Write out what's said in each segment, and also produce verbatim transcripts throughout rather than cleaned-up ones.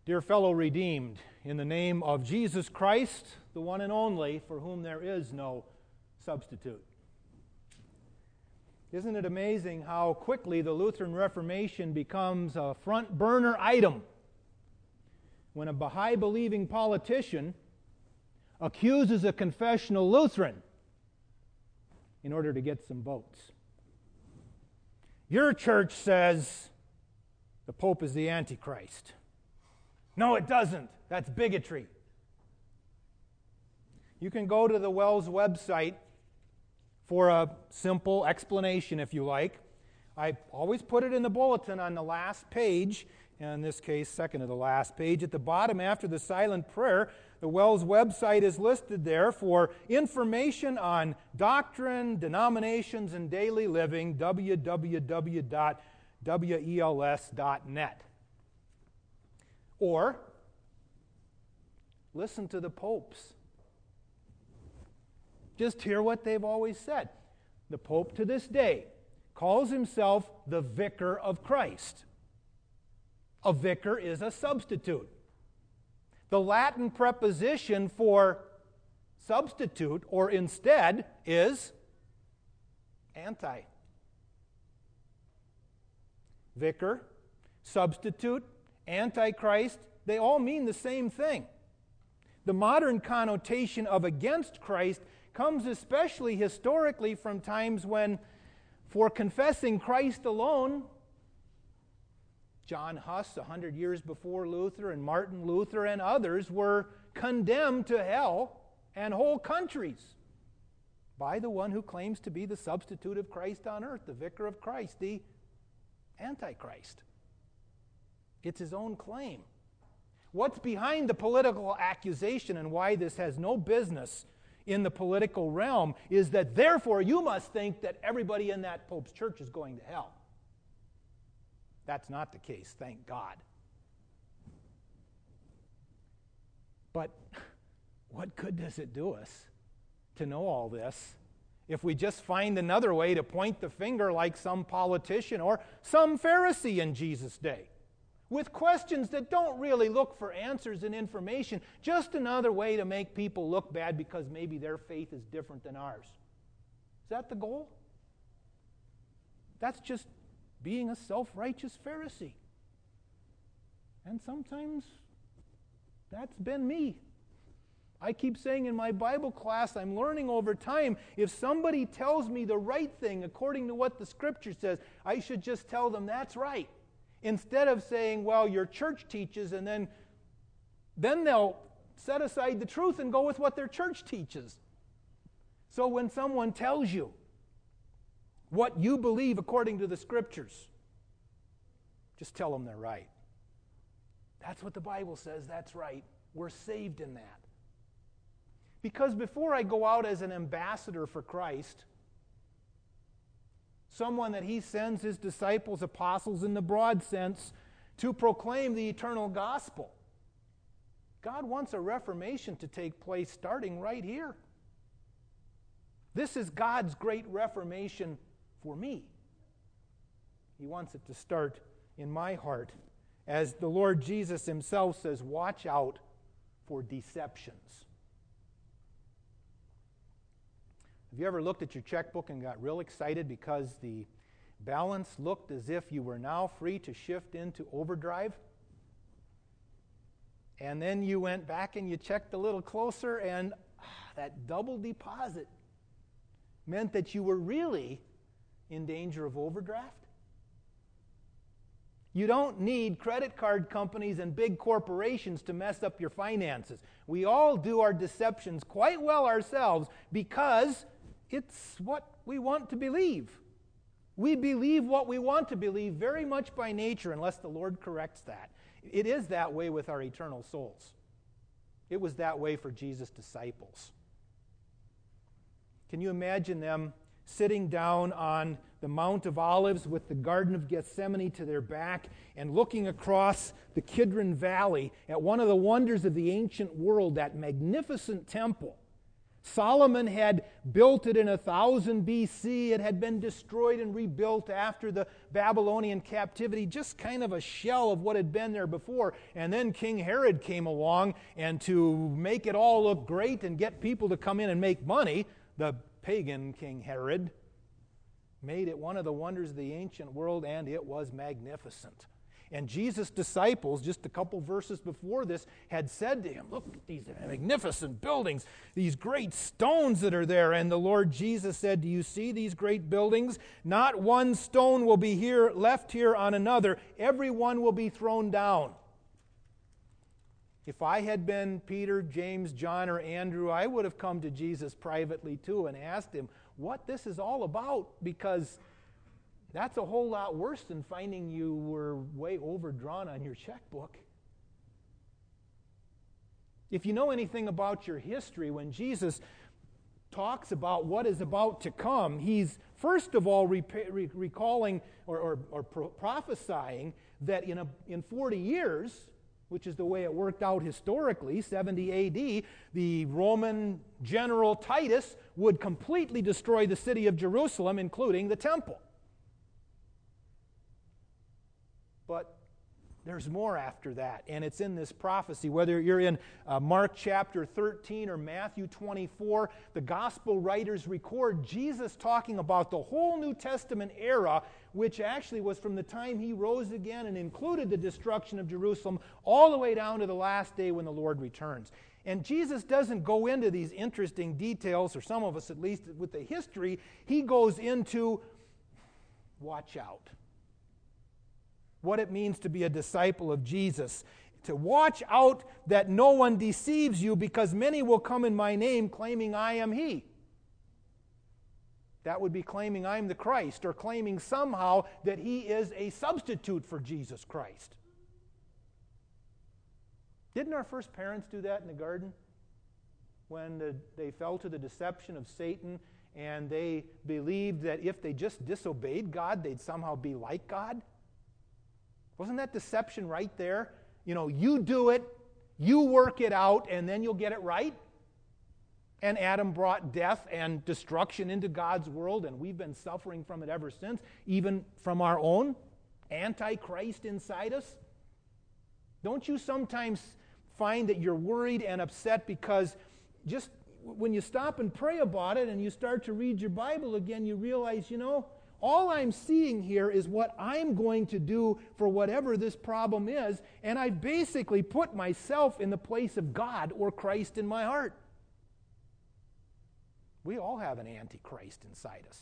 Dear fellow redeemed, in the name of Jesus Christ, the one and only, for whom there is no substitute. Isn't it amazing how quickly the Lutheran Reformation becomes a front burner item when a Baha'i-believing politician accuses a confessional Lutheran in order to get some votes? Your church says the Pope is the Antichrist. No, it doesn't. That's bigotry. You can go to the WELS website for a simple explanation, if you like. I always put it in the bulletin on the last page, and in this case, second to the last page. At the bottom, after the silent prayer, the WELS website is listed there for information on doctrine, denominations, and daily living, w w w dot wels dot net. Or, listen to the popes. Just hear what they've always said. The Pope to this day calls himself the Vicar of Christ. A vicar is a substitute. The Latin preposition for substitute or instead is anti. Vicar, substitute, Antichrist, they all mean the same thing. The modern connotation of against Christ comes especially historically from times when, for confessing Christ alone, John Huss, a hundred years before Luther, and Martin Luther and others were condemned to hell and whole countries by the one who claims to be the substitute of Christ on earth, the Vicar of Christ, the Antichrist. It's his own claim. What's behind the political accusation and why this has no business in the political realm is that therefore you must think that everybody in that Pope's church is going to hell. That's not the case, thank God. But what good does it do us to know all this if we just find another way to point the finger like some politician or some Pharisee in Jesus' day? With questions that don't really look for answers and information, just another way to make people look bad because maybe their faith is different than ours. Is that the goal? That's just being a self-righteous Pharisee. And sometimes that's been me. I keep saying in my Bible class, I'm learning over time, if somebody tells me the right thing according to what the Scripture says, I should just tell them that's right. Instead of saying, well, your church teaches, and then, then they'll set aside the truth and go with what their church teaches. So when someone tells you what you believe according to the Scriptures, just tell them they're right. That's what the Bible says, that's right. We're saved in that. Because before I go out as an ambassador for Christ, someone that he sends his disciples, apostles in the broad sense, to proclaim the eternal gospel, God wants a reformation to take place starting right here. This is God's great reformation for me. He wants it to start in my heart. As the Lord Jesus himself says, watch out for deceptions. Have you ever looked at your checkbook and got real excited because the balance looked as if you were now free to shift into overdrive? And then you went back and you checked a little closer, and ah, that double deposit meant that you were really in danger of overdraft? You don't need credit card companies and big corporations to mess up your finances. We all do our deceptions quite well ourselves because it's what we want to believe. We believe what we want to believe very much by nature unless the Lord corrects that. It is that way with our eternal souls. It was that way for Jesus' disciples. Can you imagine them sitting down on the Mount of Olives with the Garden of Gethsemane to their back and looking across the Kidron Valley at one of the wonders of the ancient world, that magnificent temple, Solomon had built it in one thousand B C. It had been destroyed and rebuilt after the Babylonian captivity, just kind of a shell of what had been there before. And then King Herod came along, and to make it all look great and get people to come in and make money, the pagan King Herod made it one of the wonders of the ancient world, and it was magnificent. And Jesus' disciples, just a couple verses before this, had said to him, look at these magnificent buildings, these great stones that are there. And the Lord Jesus said, do you see these great buildings? Not one stone will be here left here on another. Every one will be thrown down. If I had been Peter, James, John, or Andrew, I would have come to Jesus privately too and asked him what this is all about, because that's a whole lot worse than finding you were way overdrawn on your checkbook. If you know anything about your history, when Jesus talks about what is about to come, he's first of all re- re- recalling or, or, or pro- prophesying that in, a, in forty years, which is the way it worked out historically, seventy A D, the Roman general Titus would completely destroy the city of Jerusalem, including the temple. But there's more after that, and it's in this prophecy. Whether you're in uh, Mark chapter thirteen or Matthew twenty-four, the gospel writers record Jesus talking about the whole New Testament era, which actually was from the time he rose again and included the destruction of Jerusalem all the way down to the last day when the Lord returns. And Jesus doesn't go into these interesting details, or some of us at least, with the history. He goes into, watch out. What it means to be a disciple of Jesus. To watch out that no one deceives you, because many will come in my name claiming I am he. That would be claiming I'm the Christ, or claiming somehow that he is a substitute for Jesus Christ. Didn't our first parents do that in the garden? When the, they fell to the deception of Satan, and they believed that if they just disobeyed God, they'd somehow be like God? Wasn't that deception right there? You know, you do it, you work it out, and then you'll get it right. And Adam brought death and destruction into God's world, and we've been suffering from it ever since, even from our own Antichrist inside us. Don't you sometimes find that you're worried and upset because just when you stop and pray about it and you start to read your Bible again, you realize, you know, all I'm seeing here is what I'm going to do for whatever this problem is, and I've basically put myself in the place of God or Christ in my heart. We all have an antichrist inside us.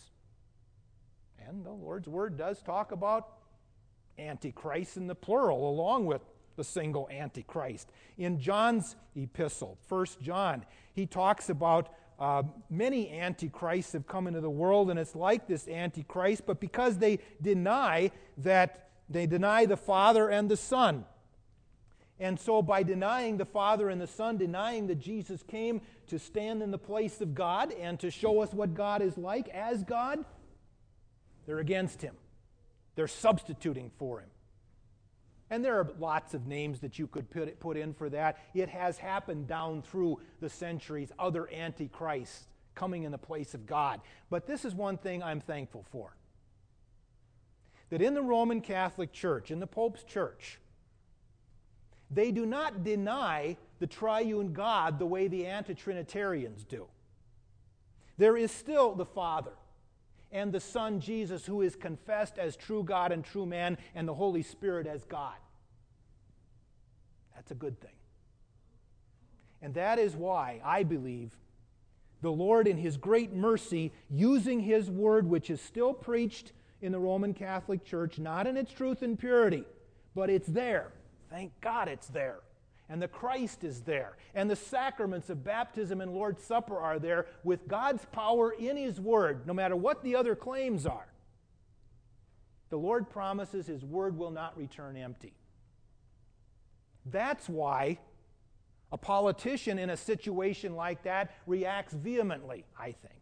And the Lord's Word does talk about antichrists in the plural, along with the single antichrist. In John's epistle, First John, he talks about Uh, many antichrists have come into the world, and it's like this antichrist, but because they deny that, they deny the Father and the Son. And so by denying the Father and the Son, denying that Jesus came to stand in the place of God and to show us what God is like as God, they're against him. They're substituting for him. And there are lots of names that you could put, put in for that. It has happened down through the centuries, other antichrists coming in the place of God. But this is one thing I'm thankful for. That in the Roman Catholic Church, in the Pope's Church, they do not deny the triune God the way the anti-Trinitarians do. There is still the Father and the Son, Jesus, who is confessed as true God and true man, and the Holy Spirit as God. That's a good thing. And that is why I believe the Lord, in his great mercy, using his word, which is still preached in the Roman Catholic Church, not in its truth and purity, but it's there. Thank God it's there. And the Christ is there. And the sacraments of baptism and Lord's Supper are there with God's power in his word, no matter what the other claims are. The Lord promises his word will not return empty. That's why a politician in a situation like that reacts vehemently, I think.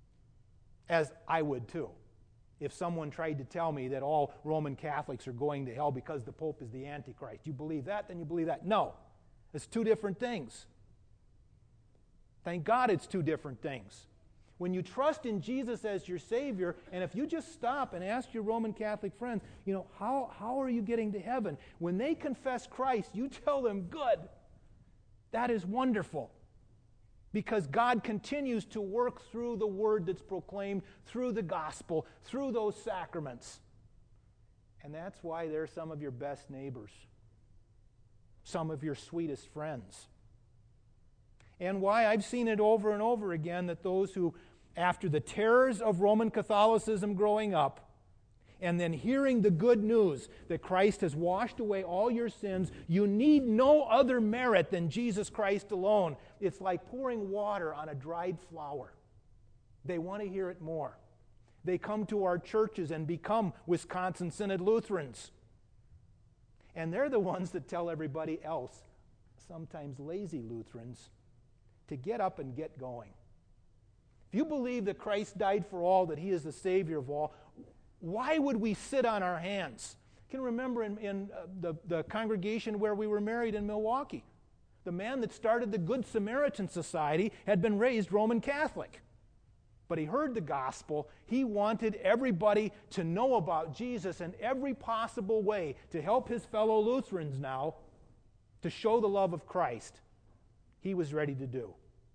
As I would too. If someone tried to tell me that all Roman Catholics are going to hell because the Pope is the Antichrist. You believe that, then you believe that. No. It's two different things. Thank God it's two different things. When you trust in Jesus as your Savior, and if you just stop and ask your Roman Catholic friends, you know, how, how are you getting to heaven? When they confess Christ, you tell them, good. That is wonderful. Because God continues to work through the word that's proclaimed, through the gospel, through those sacraments. And that's why they're some of your best neighbors, some of your sweetest friends. And why I've seen it over and over again that those who, after the terrors of Roman Catholicism growing up, and then hearing the good news that Christ has washed away all your sins, you need no other merit than Jesus Christ alone. It's like pouring water on a dried flower. They want to hear it more. They come to our churches and become Wisconsin Synod Lutherans. And they're the ones that tell everybody else, sometimes lazy Lutherans, to get up and get going. If you believe that Christ died for all, that He is the Savior of all, why would we sit on our hands? I can remember in, in uh, the, the congregation where we were married in Milwaukee, the man that started the Good Samaritan Society had been raised Roman Catholic. But he heard the gospel. He wanted everybody to know about Jesus in every possible way to help his fellow Lutherans now to show the love of Christ. He was ready to do.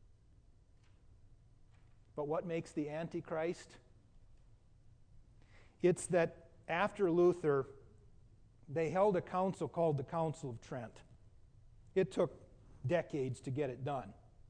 But what makes the Antichrist? It's that after Luther, they held a council called the Council of Trent. It took decades to get it done.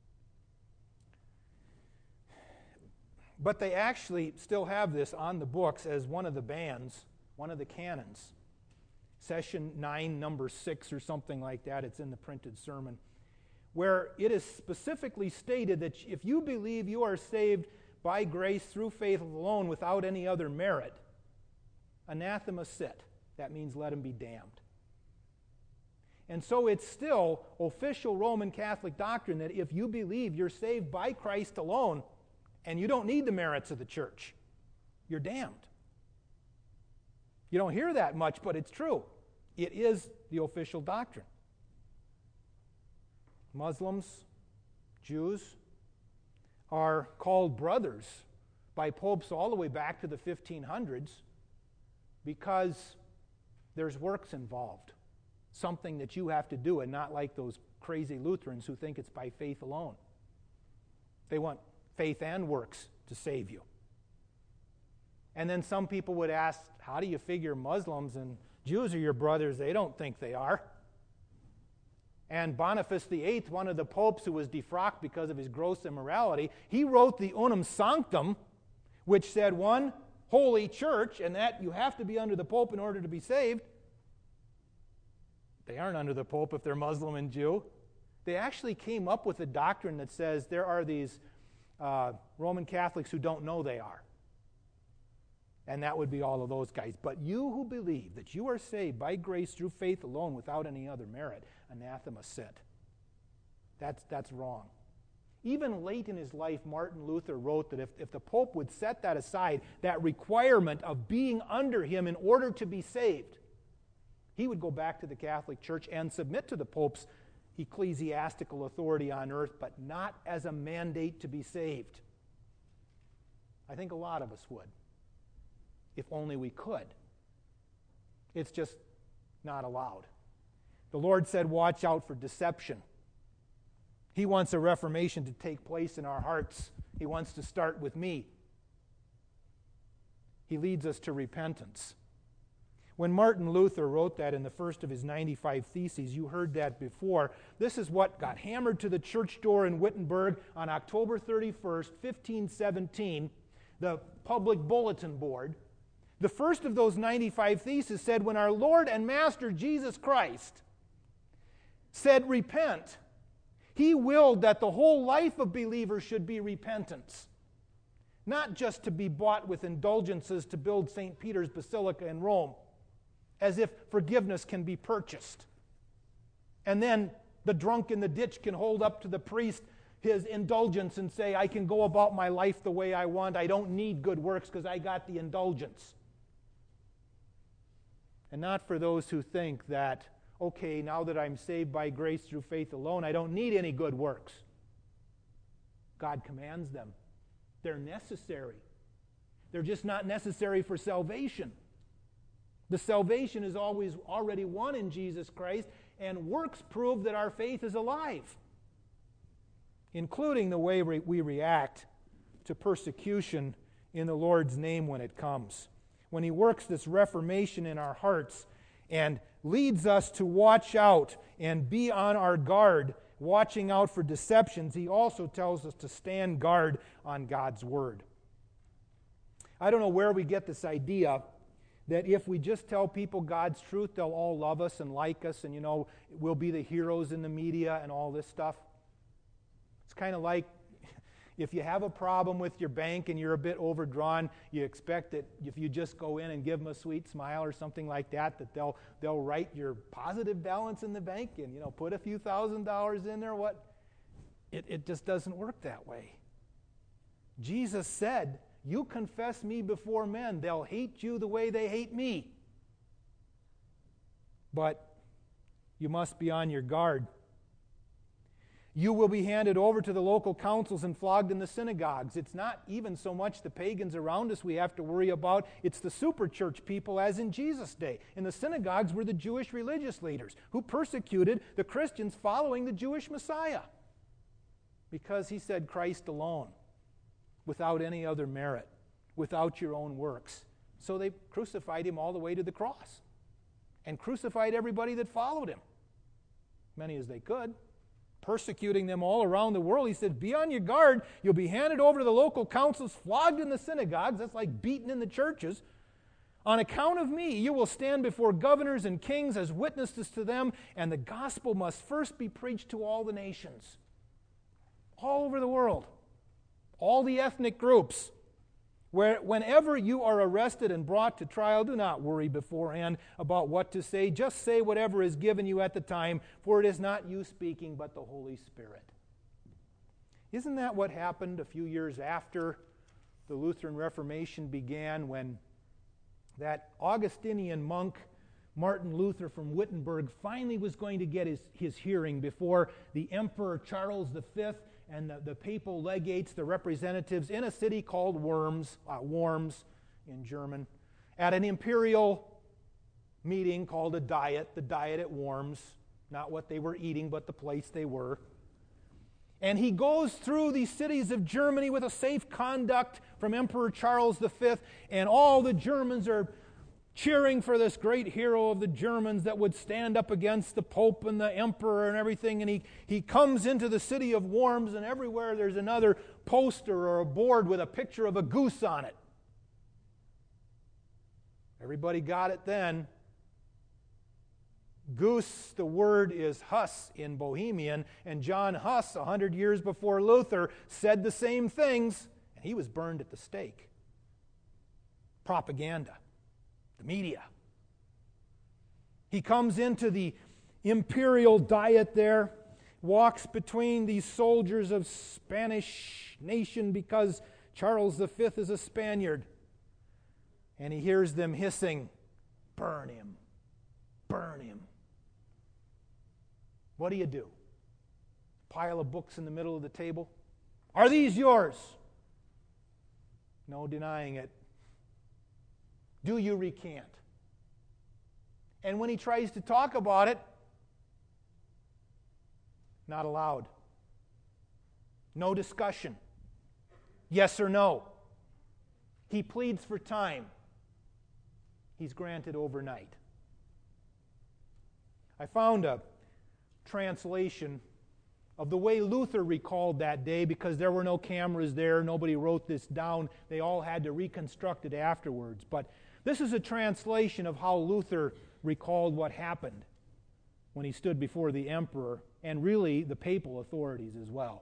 But they actually still have this on the books as one of the bands, one of the canons. Session nine, number six or something like that, it's in the printed sermon, where it is specifically stated that if you believe you are saved by grace through faith alone without any other merit, anathema sit. That means let him be damned. And so it's still official Roman Catholic doctrine that if you believe you're saved by Christ alone and you don't need the merits of the church, you're damned. You don't hear that much, but it's true. It is the official doctrine. Muslims, Jews are called brothers by popes all the way back to the fifteen hundreds because there's works involved, something that you have to do, and not like those crazy Lutherans who think it's by faith alone. They want faith and works to save you. And then some people would ask, how do you figure Muslims and Jews are your brothers? They don't think they are. And Boniface the Eighth, one of the popes who was defrocked because of his gross immorality, he wrote the Unum Sanctum, which said one holy church, and that you have to be under the Pope in order to be saved. They aren't under the Pope if they're Muslim and Jew. They actually came up with a doctrine that says there are these uh, Roman Catholics who don't know they are. And that would be all of those guys. But you who believe that you are saved by grace through faith alone without any other merit, anathema sit. That's, that's wrong. Even late in his life, Martin Luther wrote that if, if the Pope would set that aside, that requirement of being under him in order to be saved, he would go back to the Catholic Church and submit to the Pope's ecclesiastical authority on earth, but not as a mandate to be saved. I think a lot of us would, if only we could. It's just not allowed. The Lord said, watch out for deception. He wants a reformation to take place in our hearts. He wants to start with me. He leads us to repentance. When Martin Luther wrote that in the first of his ninety-five Theses, you heard that before. This is what got hammered to the church door in Wittenberg on October thirty-first, fifteen seventeen, the public bulletin board. The first of those ninety-five Theses said, when our Lord and Master Jesus Christ said, repent, He willed that the whole life of believers should be repentance. Not just to be bought with indulgences to build Saint Peter's Basilica in Rome, as if forgiveness can be purchased. And then the drunk in the ditch can hold up to the priest his indulgence and say, I can go about my life the way I want. I don't need good works because I got the indulgence. And not for those who think that, okay, now that I'm saved by grace through faith alone, I don't need any good works. God commands them. They're necessary. They're just not necessary for salvation. The salvation is always already won in Jesus Christ, and works prove that our faith is alive, including the way we react to persecution in the Lord's name when it comes. When He works this reformation in our hearts and leads us to watch out and be on our guard, watching out for deceptions, He also tells us to stand guard on God's Word. I don't know where we get this idea that if we just tell people God's truth, they'll all love us and like us, and, you know, we'll be the heroes in the media and all this stuff. It's kind of like if you have a problem with your bank and you're a bit overdrawn, you expect that if you just go in and give them a sweet smile or something like that, that they'll they'll write your positive balance in the bank and, you know, put a few thousand dollars in there. What? It, it just doesn't work that way. Jesus said, "You confess me before men, they'll hate you the way they hate me. But you must be on your guard. You will be handed over to the local councils and flogged in the synagogues." It's not even so much the pagans around us we have to worry about. It's the super church people, as in Jesus' day. In the synagogues were the Jewish religious leaders who persecuted the Christians following the Jewish Messiah, because He said Christ alone, without any other merit, without your own works. So they crucified Him all the way to the cross and crucified everybody that followed Him, many as they could, persecuting them all around the world. He said, be on your guard. You'll be handed over to the local councils, flogged in the synagogues. That's like beaten in the churches. On account of me, you will stand before governors and kings as witnesses to them, and the gospel must first be preached to all the nations, all over the world, all the ethnic groups. Where, whenever you are arrested and brought to trial, do not worry beforehand about what to say. Just say whatever is given you at the time, for it is not you speaking, but the Holy Spirit. Isn't that what happened a few years after the Lutheran Reformation began, when that Augustinian monk, Martin Luther from Wittenberg, finally was going to get his, his hearing before the Emperor Charles the Fifth and the, the papal legates, the representatives, in a city called Worms, uh, Worms in German, at an imperial meeting called a Diet, the Diet at Worms, not what they were eating, but the place they were. And he goes through these cities of Germany with a safe conduct from Emperor Charles the Fifth, and all the Germans are cheering for this great hero of the Germans that would stand up against the Pope and the Emperor and everything. And he, he comes into the city of Worms, and everywhere there's another poster or a board with a picture of a goose on it. Everybody got it then. Goose, the word is Huss in Bohemian, and John Huss, a hundred years before Luther, said the same things, and he was burned at the stake. Propaganda. The media. He comes into the imperial Diet there, walks between these soldiers of Spanish nation because Charles the Fifth is a Spaniard, and he hears them hissing, "Burn him, burn him." What do you do? Pile of books in the middle of the table? Are these yours? No denying it. Do you recant? And when he tries to talk about it, not allowed. No discussion. Yes or no. He pleads for time. He's granted overnight. I found a translation of the way Luther recalled that day, because there were no cameras there, nobody wrote this down, they all had to reconstruct it afterwards. But this is a translation of how Luther recalled what happened when he stood before the emperor, and really the papal authorities as well.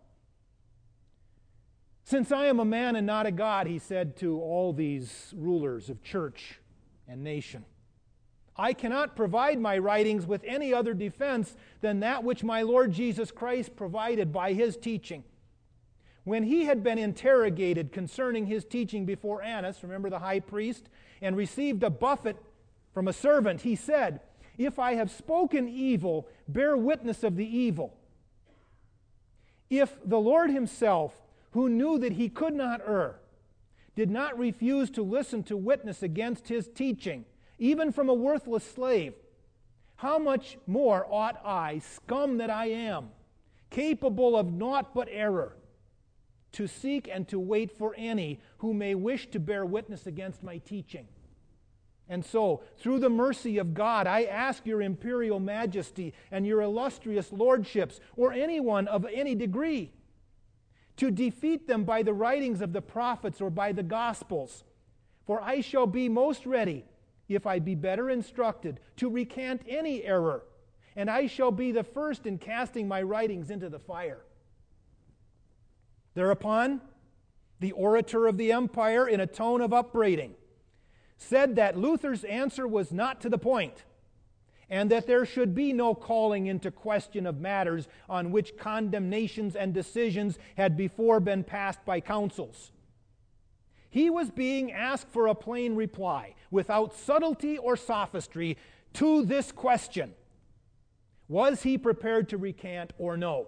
"Since I am a man and not a God," he said to all these rulers of church and nation, "I cannot provide my writings with any other defense than that which my Lord Jesus Christ provided by His teaching. When He had been interrogated concerning His teaching before Annas," remember the high priest, "and received a buffet from a servant, He said, 'If I have spoken evil, bear witness of the evil.' If the Lord Himself, who knew that he could not err, did not refuse to listen to witness against his teaching, even from a worthless slave, how much more ought I, scum that I am, capable of naught but error, to seek and to wait for any who may wish to bear witness against my teaching? And so, through the mercy of God, I ask your imperial majesty and your illustrious lordships, or anyone of any degree, to defeat them by the writings of the prophets or by the Gospels. For I shall be most ready, if I be better instructed, to recant any error, and I shall be the first in casting my writings into the fire. Thereupon, the orator of the empire, in a tone of upbraiding, said that Luther's answer was not to the point, and that there should be no calling into question of matters on which condemnations and decisions had before been passed by councils. He was being asked for a plain reply, without subtlety or sophistry, to this question: was he prepared to recant or no?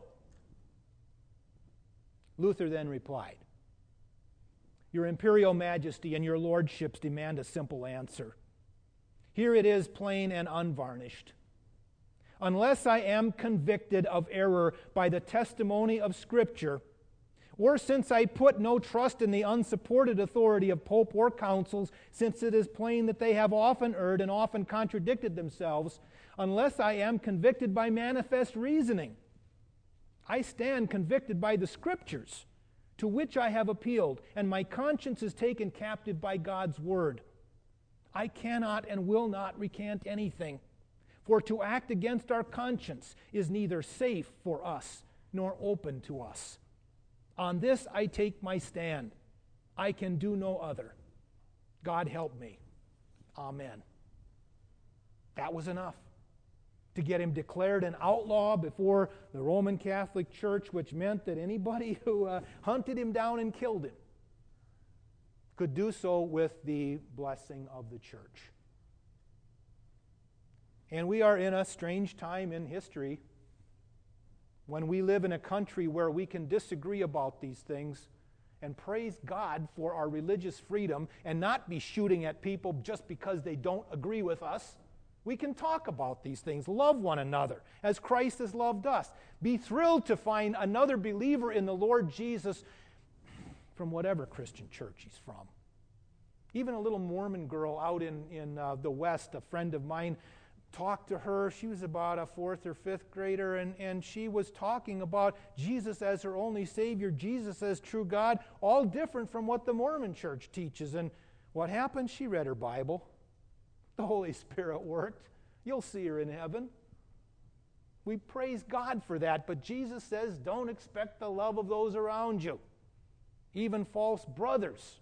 Luther then replied, "Your imperial majesty and your lordships demand a simple answer. Here it is, plain and unvarnished. Unless I am convicted of error by the testimony of Scripture, or since I put no trust in the unsupported authority of pope or councils, since it is plain that they have often erred and often contradicted themselves, unless I am convicted by manifest reasoning, I stand convicted by the Scriptures, to which I have appealed, and my conscience is taken captive by God's word. I cannot and will not recant anything, for to act against our conscience is neither safe for us nor open to us. On this I take my stand. I can do no other. God help me. Amen." That was enough to get him declared an outlaw before the Roman Catholic Church, which meant that anybody who uh, hunted him down and killed him could do so with the blessing of the church. And we are in a strange time in history when we live in a country where we can disagree about these things and praise God for our religious freedom and not be shooting at people just because they don't agree with us. We can talk about these things, love one another as Christ has loved us. Be thrilled to find another believer in the Lord Jesus from whatever Christian church he's from. Even a little Mormon girl out in, in uh, the West, a friend of mine, talked to her. She was about a fourth or fifth grader, and, and she was talking about Jesus as her only Savior, Jesus as true God, all different from what the Mormon church teaches. And what happened? She read her Bible. The Holy Spirit worked. You'll see her in heaven. We praise God for that, but Jesus says, don't expect the love of those around you, even false brothers.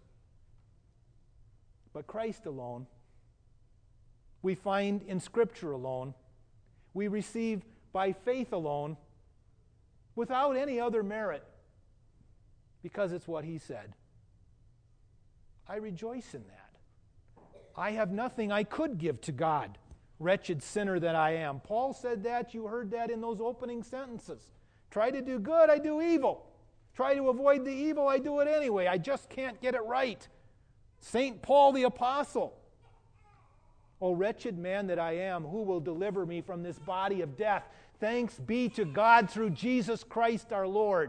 But Christ alone, we find in Scripture alone, we receive by faith alone, without any other merit, because it's what He said. I rejoice in that. I have nothing I could give to God, wretched sinner that I am. Paul said that. You heard that in those opening sentences. Try to do good, I do evil. Try to avoid the evil, I do it anyway. I just can't get it right. Saint Paul the Apostle. O wretched man that I am, who will deliver me from this body of death? Thanks be to God through Jesus Christ our Lord.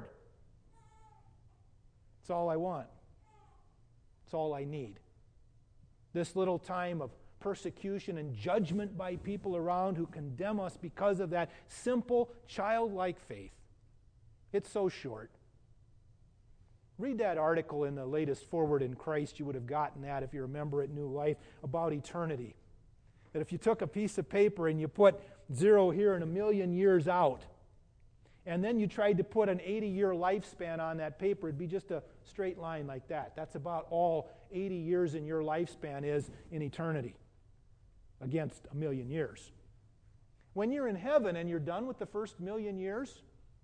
It's all I want. It's all I need. This little time of persecution and judgment by people around who condemn us because of that simple, childlike faith. It's so short. Read that article in the latest Forward in Christ. You would have gotten that if you remember it, New Life, about eternity. That if you took a piece of paper and you put zero here and a million years out, and then you tried to put an eighty-year lifespan on that paper, it'd be just a straight line like that. That's about all eighty years in your lifespan is in eternity, against a million years. When you're in heaven and you're done with the first million years,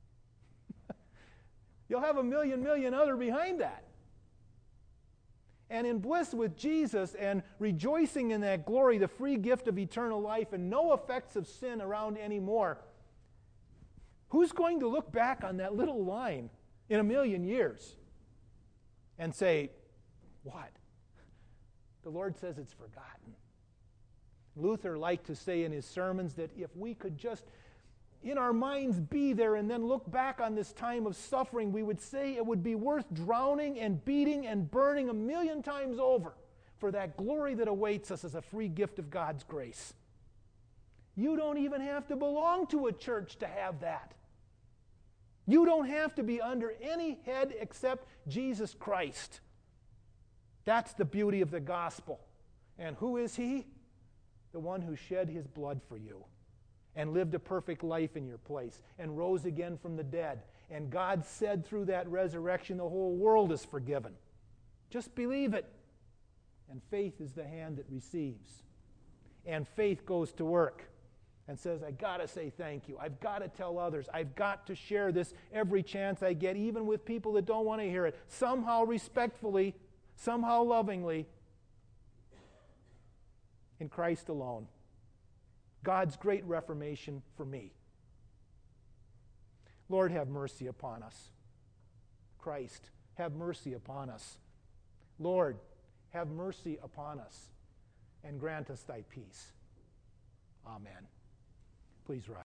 you'll have a million, million other behind that. And in bliss with Jesus and rejoicing in that glory, the free gift of eternal life and no effects of sin around anymore, who's going to look back on that little line in a million years and say, what? The Lord says it's forgotten. Luther liked to say in his sermons that if we could just, in our minds, be there and then look back on this time of suffering, we would say it would be worth drowning and beating and burning a million times over for that glory that awaits us as a free gift of God's grace. You don't even have to belong to a church to have that. You don't have to be under any head except Jesus Christ. That's the beauty of the gospel. And who is He? The one who shed His blood for you and lived a perfect life in your place and rose again from the dead. And God said through that resurrection, the whole world is forgiven. Just believe it. And faith is the hand that receives. And faith goes to work and says, I got to say thank you. I've got to tell others. I've got to share this every chance I get, even with people that don't want to hear it. Somehow respectfully, somehow lovingly, in Christ alone. God's great reformation for me. Lord, have mercy upon us. Christ, have mercy upon us. Lord, have mercy upon us and grant us thy peace. Amen. Please rise.